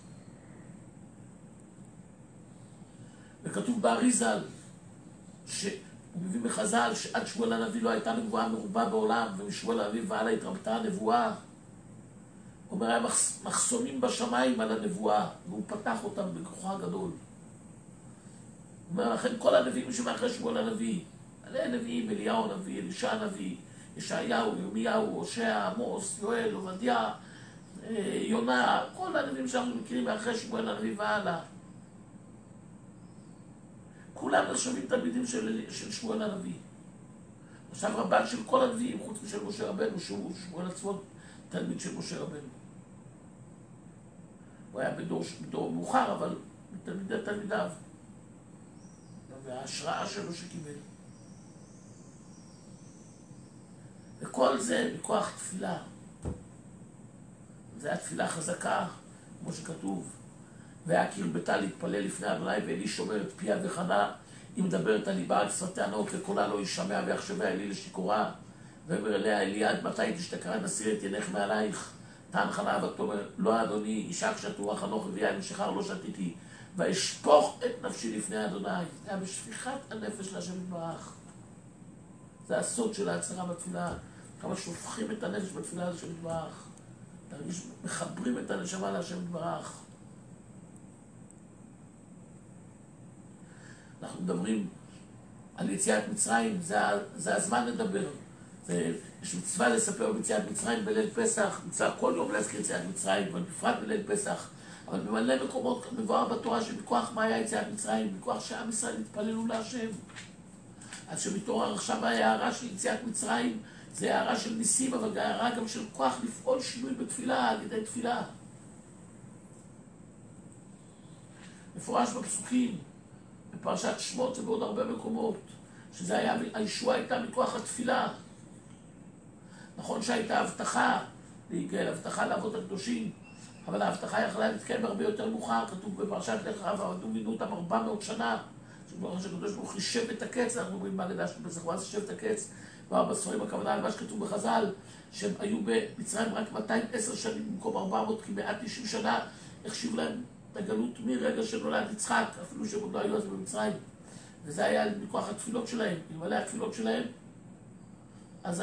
וכתוב באריזל, שהוא מביא מחז"ל, שעד שמואל הנביא לא הייתה נבואה מרובה בעולם, ומשמואל הנביא והלאה התרבתה הנבואה. הוא אומר, היה מחסומים בשמיים על הנבואה, והוא פתח אותם בכוחו הגדול. הוא אומר, לכן כל הנביאים שמאחרי שמואל הנביא, עלי נביאים, אליהו הנביא, אלישע הנביא, ישעיהו, ירמיהו, הושע, עמוס, יואל, עובדיה, יונה, כל הנביאים שאנחנו מכירים מאחרי שמואל הנביא והלאה. כולם נחשבים תלמידים של שמואל הנביא. עכשיו רבן של כל הנביאים, חוץ משל משה רבנו, שהוא שמואל עצמו תלמיד של משה רבנו. הוא היה בדור מאוחר, אבל מתלמידי תלמידיו. וההשראה שלו שקיבל. וכל זה מכוח תפילה. זו הייתה תפילה חזקה, כמו שכתוב. והכיר ביתה להתפלל לפני אדוני, ואלי שומר את פיה וחנה, היא מדברת על ליבה על שפתיה נאות, וקולה לא ישמע ויחשבה אלי לשיכורה. ואומר אליה, אלי עד מתי תשתכרה, נסיר את עינך מעלייך. טען חנה ותאמר, לא אדוני, אישה כשתורה חנוך הביאה עם שחר לא שתיתי, ואשפוך את נפשי לפני אדוני. זה היה בשפיכת הנפש להשם יתברך. זה הסוד של ההצהרה בתפילה, כמה שופכים את הנפש בתפילה להשם יתברך. מחברים את הנשמה להשם יתברך. אנחנו מדברים על יציאת מצרים, זה הזמן לדבר. יש מצווה לספר ביציאת מצרים בליל פסח, מצווה כל יום להזכיר יציאת מצרים, אבל בפרט בליל פסח. אבל במלא מקומות מבואר בתורה שבכוח מה היה יציאת מצרים, בכוח שעם ישראל התפללו להשם. אז שמתעורר עכשיו ההערה של יציאת מצרים, זה הערה של ניסים, אבל הערה גם של כוח לפעול שינוי בתפילה, על ידי תפילה. מפורש בפסוקים, בפרשת שמות ובעוד הרבה מקומות, שזה היה, הישועה הייתה מכוח התפילה. נכון שהייתה הבטחה להיגאל, הבטחה לעבוד הקדושים, אבל ההבטחה יכלה להתקיים הרבה יותר מאוחר. כתוב בפרשת לך ועבדו מינו אותם 400 שנה, שבראש הקדוש ברוך חישב את הקץ. אנחנו אומרים בהגדה של פסח, ואז חישב את הקץ. בספרים הכוונה על מה שכתוב בחז"ל, שהם היו במצרים רק 210 שנים במקום 400, כי 190 שנה החשיב להם את הגלות מרגע שנולד יצחק, אפילו שהם עוד לא היו אז במצרים. וזה היה מכוח התפילות שלהם. אלמלא התפילות שלהם, אז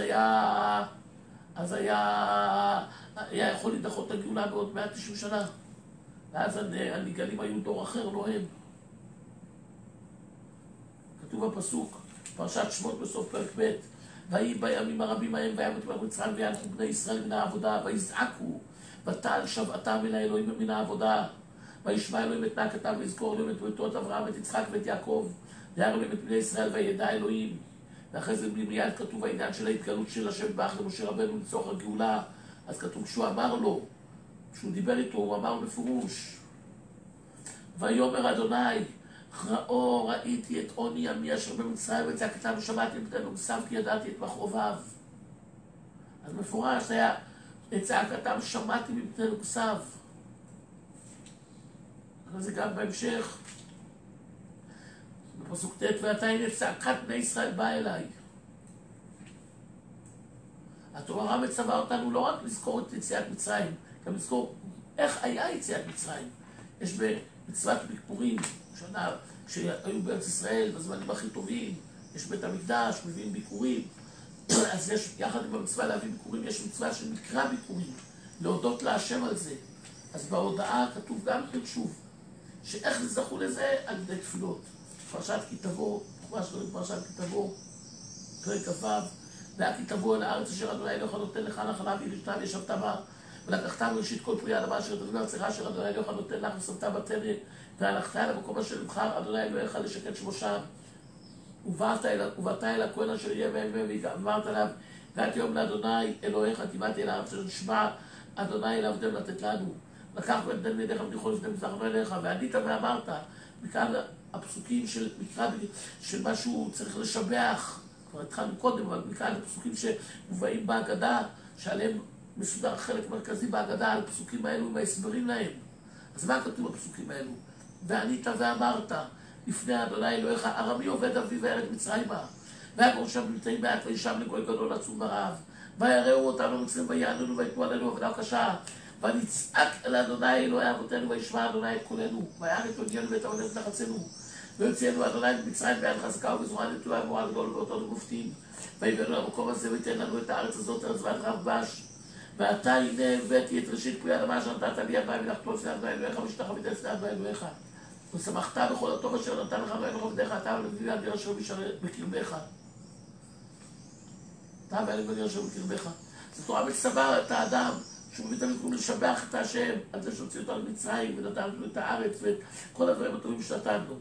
היה יכול להידחות הגאולה בעוד 190 שנה. ואז הנגאלים היו דור אחר, לא הם. כתוב בפסוק, פרשת שמות בסוף פרק ב', ויהי בימים הרבים ההם וימות במצרים וינחו בני ישראל מן העבודה ויזעקו ותעל שבעתם אל האלוהים מן העבודה וישמע אלוהים את נאקתם ויזכור אלוהים את בריתו את אברהם ואת יצחק ואת יעקב וירא אלוהים את בני ישראל וידע אלוהים. ואחרי זה מיד כתוב העניין של ההתגלות של השם באח למשה רבנו לצורך הגאולה. אז כתוב כשהוא אמר לו, כשהוא דיבר איתו, הוא אמר בפירוש, ויאמר אדוני ראיתי את עוני עמי אשר במצרים וצעקתם שמעתי מפנינו מסב כי ידעתי את מכאוביו. אז מפורש היה את צעקתם שמעתי מפנינו מסב. אבל זה גם בהמשך בפסוק ט' ועתה הנה צעקת בני ישראל באה אליי. התורה מצווה אותנו לא רק לזכור את יציאת מצרים, גם לזכור איך היה יציאת מצרים. יש במצוות ביקורים, שנה שהיו בארץ ישראל בזמנים הכי טובים, יש בית המקדש, מביאים ביקורים. אז יש, יחד עם המצווה להביא ביקורים, יש מצווה שנקרא ביקורים, להודות להשם על זה. אז בהודעה כתוב גם כן שוב, שאיך זכו לזה על ידי תפילות. פרשת כי תבוא, פרשת כי תבוא, פרק כ"ו, והיה כי תבוא אל הארץ אשר אדוני אלוהיך נותן לך נחלה וירשתה וישבת בה, ולקחת מראשית כל פרי האדמה אשר תביא מארצך אשר אדוני אלוהיך נותן לך ושמת בטרף, והלכת אל המקום אשר נבחר אדוני אלוהיך לשכן שמו שם, ובאת אל הכהן אשר יהיה מהם ואמרת עליו, ואת יום לאדוני אלוהיך תיבאתי אל הארץ אשר נשבע אדוני אל עבדם לתת לנו, לקח ונתן מידיך ונכון לפני מזרחנו אליך, וענית ואמרת. מכאן הפסוקים של מקרא של משהו צריך לשבח, כבר התחלנו קודם, אבל מכאן הפסוקים שמובאים בהגדה, שעליהם מסודר חלק מרכזי בהגדה, על הפסוקים האלו עם ההסברים להם. אז מה כתוב בפסוקים האלו? וענית ואמרת לפני אדוני אלוהיך, ארמי עובד אבי וירד מצרימה, ויגור שם נמצאים מעט וישב לגוי גדול עצום ורב, ויראו אותנו מצרים ויעננו ויתנו עלינו עבודה קשה, ונצעק אל אדוני אלוהי אבותינו וישמע אדוני את קולנו, ויען את עודיינו ואת עוננו את לחצנו, ויוציאנו אדוני ממצרים ביד חזקה ובזרוע נטויה ומורה גדול ואותנו מופתים, ויבאנו למקום הזה וייתן לנו את הארץ הזאת ארץ בת רב בש, ועתה הנה הבאתי את ראשית פרי האדמה אשר נתת לי יד מים ולחתו לפני אדוני אלוהיך ושתחווית לפני אדוני אלוהיך, ושמחת בכל הטוב אשר נתן לך אלוהיך עבדיך אתה ולבני אדיר אשר בקרבך. אתה ולבני אשר בקרבך. זאת תורה מצווה את האדם שהוא מביא תמיד קוראים לשבח את השם על זה שהוציא אותו למצרים ונתן לנו את הארץ ואת כל הדברים הטובים שנתן לו.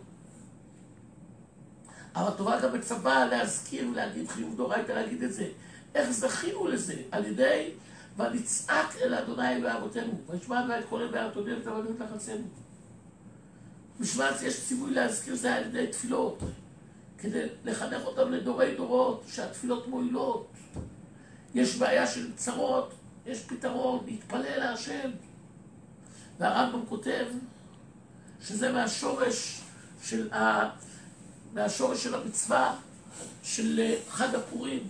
אבל התורה גם מצווה להזכיר ולהגיד חיוב דאורייתא להגיד את זה. איך זכינו לזה? על ידי ונצעק אל אדוני אלוהי אבותינו וישמע אדוני את קולנו ויען את עודיינו ואת עבדנו את לחצנו. משמעת יש ציווי להזכיר זה על ידי תפילות, כדי לחנך אותם לדורי דורות שהתפילות מועילות. יש בעיה של צרות, יש פתרון, להתפלל להשם. והרמב"ם כותב שזה מהשורש של המצווה של חג הפורים.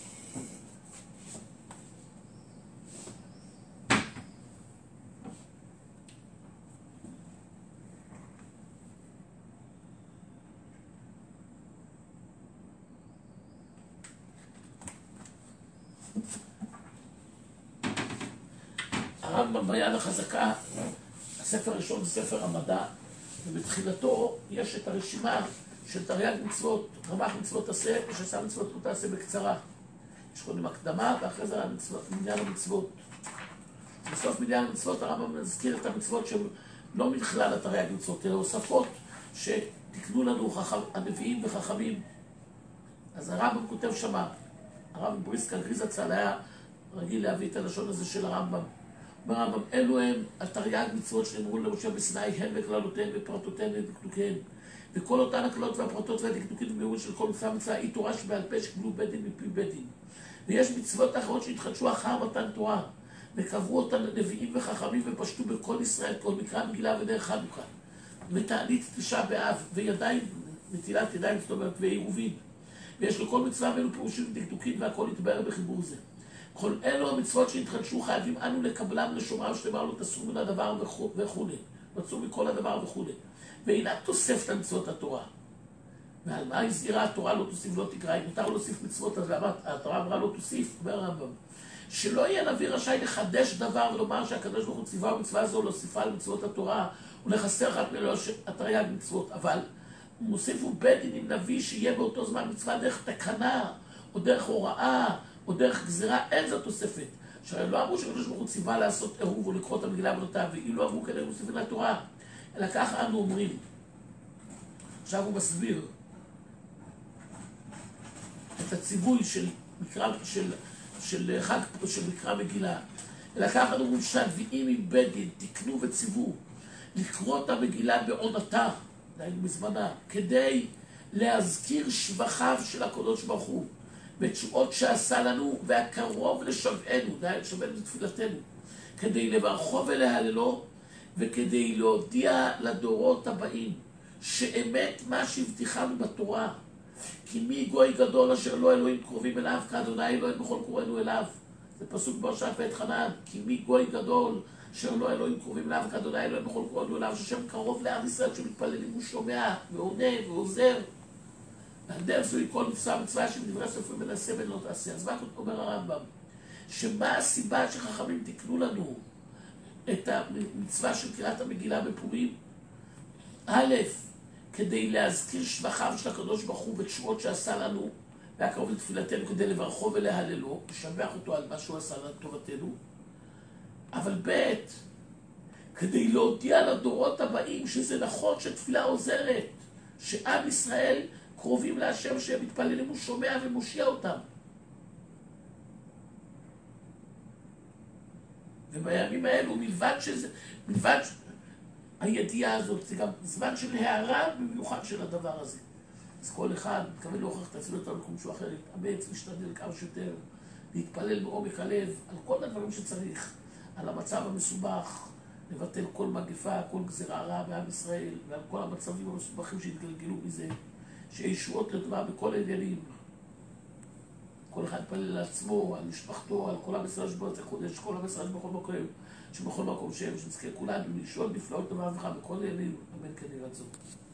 הרמב"ם ביד החזקה, הספר הראשון זה ספר המדע, ובתחילתו יש את הרשימה של תרי"ג מצוות, רמ"ח מצוות עשה, ושס"ה מצוות לא תעשה בקצרה. יש קודם הקדמה, ואחרי זה מניין המצוות. בסוף מניין המצוות הרמב"ם מזכיר את המצוות שהן לא מכלל התרי"ג מצוות, אלא הוספות שתקנו לנו הנביאים וחכמים. אז הרמב"ם כותב שמה, הרמב"ם בריסקה גריז הצל היה רגיל להביא את הלשון הזה של הרמב"ם. ברמב"ם, אלו הם התרי"ג מצוות שנאמרו למשה בסיני, הן וכללותיהן ופרטותיהן ודקדוקיהן. וכל אותן הכללות והפרטות והדקדוקים במהירות של כל מצווה מצווה היא תורה שבעל פה שקיבלו בית דין מפי בית דין. ויש מצוות אחרות שהתחדשו אחר מתן תורה, וקברו אותן נביאים וחכמים ופשטו בכל ישראל, כל מקרא מגילה ודרך חנוכה. ותענית תשעה באב, וידיים, נטילת ידיים, זאת אומרת, ועירובין. ויש לכל מצווה ואלו פירושים ודקדוקים והכל יתבהר בחיבור זה. כל אלו המצוות שהתחדשו חייבים אנו לקבלם לשומרם שתאמר לו תסור מן הדבר וכו'. מצאו מכל הדבר וכו'. ואינה תוספת על מצוות התורה. ועל מה הזהירה התורה לא תוסיף לא תקרא, אם מותר להוסיף מצוות, אז התורה אמרה לא תוסיף, אומר הרמב"ם. שלא יהיה נביא רשאי לחדש דבר ולומר שהקדוש ברוך הוא ציווה ומצווה זו להוסיפה על מצוות התורה ולחסר אחת מלא התרי"ג מצוות, אבל מוסיפו בית דין עם נביא שיהיה באותו זמן מצווה דרך תקנה או דרך הוראה או דרך גזירה, אין זו תוספת. שהרי לא אמרו שהקדוש ברוך הוא ציווה לעשות עירוב או לקרוא את המגילה בנותיו, ואילו אמרו כדי מוסיפים לתורה, אלא ככה אנו אומרים. עכשיו הוא מסביר את הציווי של מקרא מגילה. אלא ככה אנו אומרים שהנביאים עם בית דין תקנו וציוו לקרוא את המגילה בעונתה, דהיינו בזמנה, כדי להזכיר שבחיו של הקדוש ברוך הוא ותשועות שעשה לנו והקרוב לשבענו, דהיינו שבענו לתפילתנו, כדי לברכו ולהללו וכדי להודיע לדורות הבאים שאמת מה שהבטיחנו בתורה, כי מי גוי גדול אשר לא אלוהים קרובים אליו כאדוני אלוהים בכל קוראינו אליו. זה פסוק בהושע ואת חנן, כי מי גוי גדול אשר לא אלוהים קרובים אליו כאדוני אלוהים בכל קוראינו אליו, שהשם קרוב לעם ישראל שמתפללים הוא שומע ועונה ועוזר. ועל דרך זו כל מצווה שמדברי סופרים מנסה ולא תעשה. אז מה אומר הרמב"ם? שמה הסיבה שחכמים תקנו לנו את המצווה של קריאת המגילה בפורים? א', כדי להזכיר שבחיו של הקדוש ברוך הוא בתשועות שעשה לנו והקרוב לתפילתנו, כדי לברכו ולהללו, לשבח אותו על מה שהוא עשה לטובתנו. אבל ב', כדי להודיע לדורות הבאים שזה נכון שתפילה עוזרת, שעם ישראל קרובים להשם שהם מתפללים, הוא שומע ומושיע אותם. ובימים האלו, מלבד הידיעה הזאת, זה גם זמן של הערה במיוחד של הדבר הזה. אז כל אחד מתכוון להוכיח את עצמו יותר במקום שהוא אחר, להתאמץ, להשתדל כמה שיותר, להתפלל בעומק הלב, על כל הדברים שצריך, על המצב המסובך, לבטל כל מגפה, כל גזירה רעה בעם ישראל, ועל כל המצבים המסובכים שהתגלגלו מזה, שישועות לדבר בכל העניינים. כל אחד יתפלל לעצמו, על משפחתו, על כל עם ישראל שבו זה קודש, כל עם ישראל בכל מקום, שבכל מקום שנזכה כולנו לשאול נפלאות דבר וחם בכל העניינים, אמן כן יהי רצון.